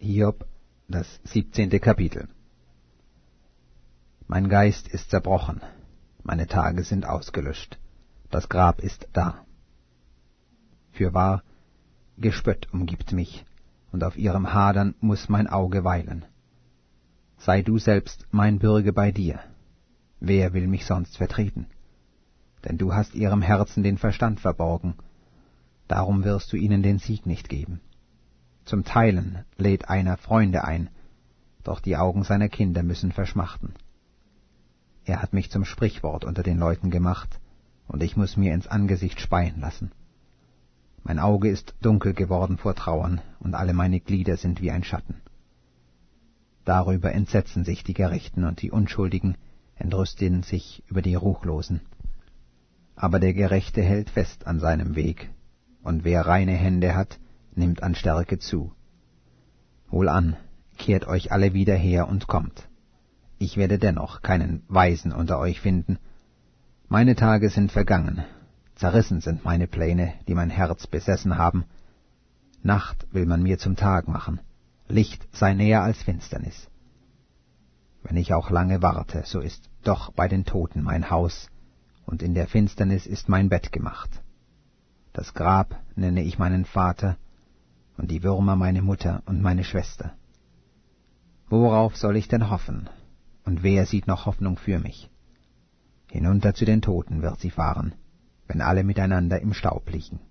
Hiob, das 17. Kapitel. Mein Geist ist zerbrochen, meine Tage sind ausgelöscht, das Grab ist da. Fürwahr, Gespött umgibt mich, und auf ihrem Hadern muß mein Auge weilen. Sei du selbst mein Bürge bei dir, wer will mich sonst vertreten? Denn du hast ihrem Herzen den Verstand verborgen, darum wirst du ihnen den Sieg nicht geben. Zum Teilen lädt einer Freunde ein, doch die Augen seiner Kinder müssen verschmachten. Er hat mich zum Sprichwort unter den Leuten gemacht, und ich muß mir ins Angesicht speien lassen. Mein Auge ist dunkel geworden vor Trauern, und alle meine Glieder sind wie ein Schatten. Darüber entsetzen sich die Gerechten, und die Unschuldigen entrüsten sich über die Ruchlosen. Aber der Gerechte hält fest an seinem Weg, und wer reine Hände hat, nimmt an Stärke zu. Wohlan, kehrt euch alle wieder her und kommt. Ich werde dennoch keinen Weisen unter euch finden. Meine Tage sind vergangen, zerrissen sind meine Pläne, die mein Herz besessen haben. Nacht will man mir zum Tag machen, Licht sei näher als Finsternis. Wenn ich auch lange warte, so ist doch bei den Toten mein Haus, und in der Finsternis ist mein Bett gemacht. Das Grab nenne ich meinen Vater, und die Würmer meine Mutter und meine Schwester. Worauf soll ich denn hoffen, und wer sieht noch Hoffnung für mich? Hinunter zu den Toten wird sie fahren, wenn alle miteinander im Staub liegen.